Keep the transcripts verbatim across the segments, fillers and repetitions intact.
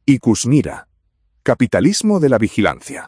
y Kushmira. Capitalismo de la vigilancia.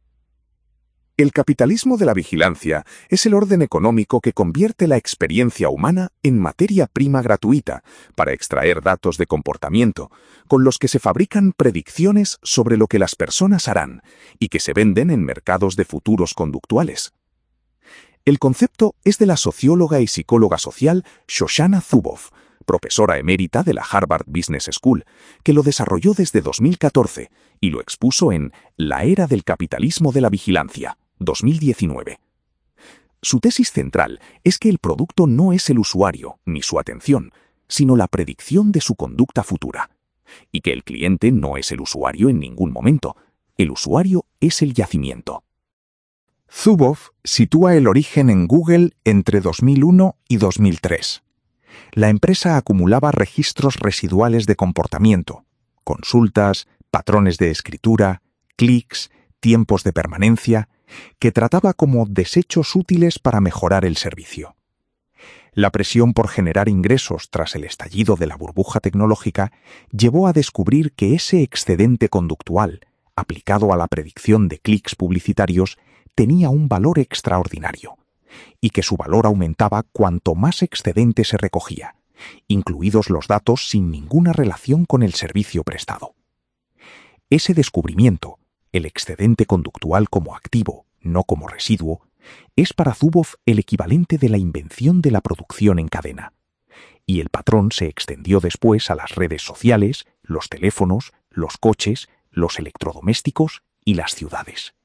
El capitalismo de la vigilancia es el orden económico que convierte la experiencia humana en materia prima gratuita para extraer datos de comportamiento, con los que se fabrican predicciones sobre lo que las personas harán y que se venden en mercados de futuros conductuales. El concepto es de la socióloga y psicóloga social Shoshana Zuboff, profesora emérita de la Harvard Business School, que lo desarrolló desde dos mil catorce y lo expuso en La era del capitalismo de la vigilancia, dos mil diecinueve. Su tesis central es que el producto no es el usuario ni su atención, sino la predicción de su conducta futura, y que el cliente no es el usuario en ningún momento, el usuario es el yacimiento. Zuboff sitúa el origen en Google entre dos mil uno y dos mil tres. La empresa acumulaba registros residuales de comportamiento, consultas, patrones de escritura, clics, tiempos de permanencia, que trataba como desechos útiles para mejorar el servicio. La presión por generar ingresos tras el estallido de la burbuja tecnológica llevó a descubrir que ese excedente conductual, aplicado a la predicción de clics publicitarios, tenía un valor extraordinario, y que su valor aumentaba cuanto más excedente se recogía, incluidos los datos sin ninguna relación con el servicio prestado. Ese descubrimiento, el excedente conductual como activo, no como residuo, es para Zuboff el equivalente de la invención de la producción en cadena. Y el patrón se extendió después a las redes sociales, los teléfonos, los coches, los electrodomésticos y las ciudades.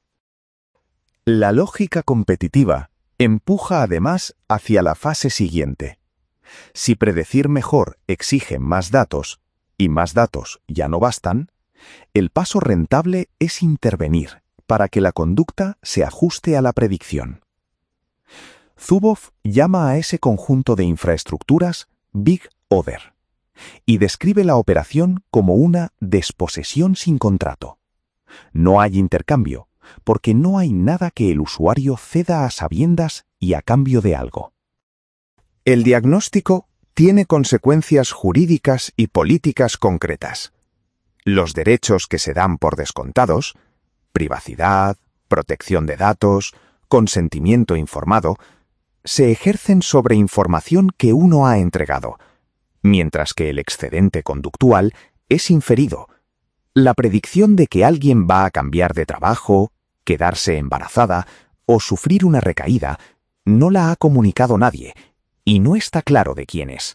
La lógica competitiva empuja además hacia la fase siguiente. Si predecir mejor exige más datos, y más datos ya no bastan, el paso rentable es intervenir para que la conducta se ajuste a la predicción. Zuboff llama a ese conjunto de infraestructuras Big Other y describe la operación como una desposesión sin contrato. No hay intercambio, porque no hay nada que el usuario ceda a sabiendas y a cambio de algo. El diagnóstico tiene consecuencias jurídicas y políticas concretas. Los derechos que se dan por descontados, privacidad, protección de datos, consentimiento informado, se ejercen sobre información que uno ha entregado, mientras que el excedente conductual es inferido. La predicción de que alguien va a cambiar de trabajo, quedarse embarazada o sufrir una recaída no la ha comunicado nadie y no está claro de quién es.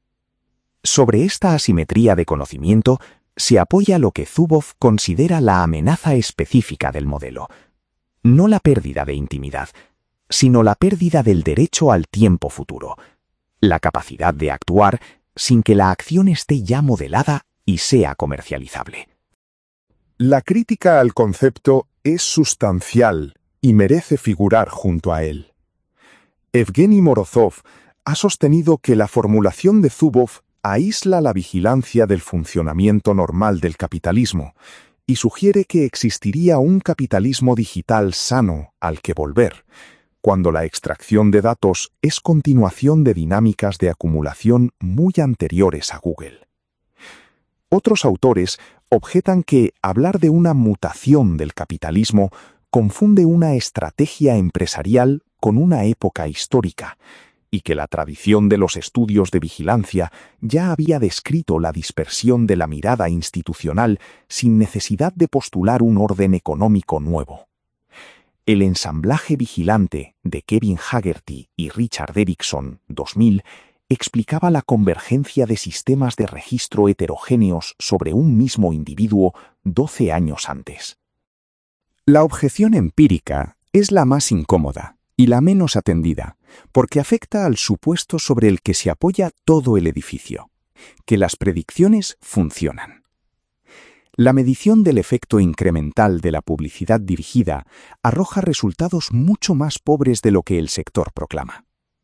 Sobre esta asimetría de conocimiento se apoya lo que Zuboff considera la amenaza específica del modelo, no la pérdida de intimidad, sino la pérdida del derecho al tiempo futuro, la capacidad de actuar sin que la acción esté ya modelada y sea comercializable. La crítica al concepto es sustancial y merece figurar junto a él. Evgeny Morozov ha sostenido que la formulación de Zuboff aísla la vigilancia del funcionamiento normal del capitalismo y sugiere que existiría un capitalismo digital sano al que volver, cuando la extracción de datos es continuación de dinámicas de acumulación muy anteriores a Google. Otros autores objetan que hablar de una mutación del capitalismo confunde una estrategia empresarial con una época histórica, y que la tradición de los estudios de vigilancia ya había descrito la dispersión de la mirada institucional sin necesidad de postular un orden económico nuevo. El ensamblaje vigilante de Kevin Haggerty y Richard Erickson, dos mil, explicaba la convergencia de sistemas de registro heterogéneos sobre un mismo individuo doce años antes. La objeción empírica es la más incómoda y la menos atendida, porque afecta al supuesto sobre el que se apoya todo el edificio, que las predicciones funcionan. La medición del efecto incremental de la publicidad dirigida arroja resultados mucho más pobres de lo que el sector proclama.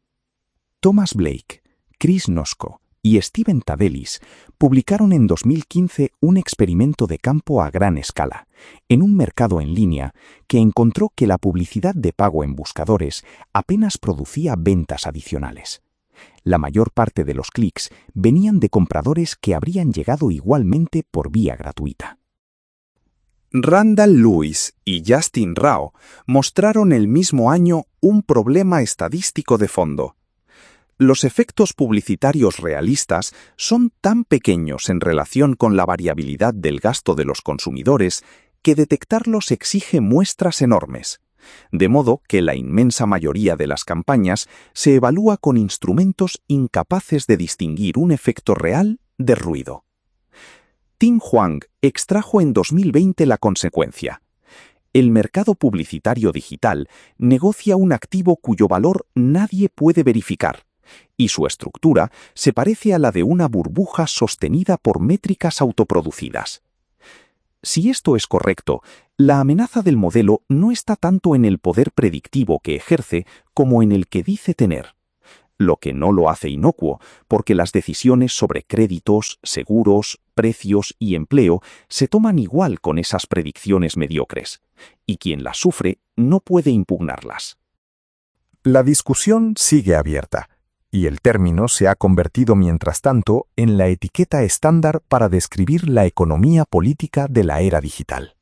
Thomas Blake, Chris Nosko y Steven Tadelis publicaron en dos mil quince un experimento de campo a gran escala, en un mercado en línea que encontró que la publicidad de pago en buscadores apenas producía ventas adicionales, La mayor parte de los clics venían de compradores que habrían llegado igualmente por vía gratuita. Randall Lewis y Justin Rao mostraron el mismo año un problema estadístico de fondo. Los efectos publicitarios realistas son tan pequeños en relación con la variabilidad del gasto de los consumidores que detectarlos exige muestras enormes, de modo que la inmensa mayoría de las campañas se evalúa con instrumentos incapaces de distinguir un efecto real de ruido. Tim Hwang extrajo en dos mil veinte la consecuencia. El mercado publicitario digital negocia un activo cuyo valor nadie puede verificar, y su estructura se parece a la de una burbuja sostenida por métricas autoproducidas. Si esto es correcto, la amenaza del modelo no está tanto en el poder predictivo que ejerce como en el que dice tener, lo que no lo hace inocuo, porque las decisiones sobre créditos, seguros, precios y empleo se toman igual con esas predicciones mediocres, y quien las sufre no puede impugnarlas. La discusión sigue abierta, y el término se ha convertido mientras tanto en la etiqueta estándar para describir la economía política de la era digital.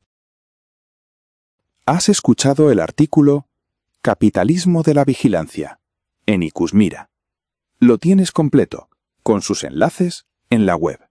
Has escuchado el artículo Capitalismo de la Vigilancia en Ikusmira. Lo tienes completo, con sus enlaces, en la web.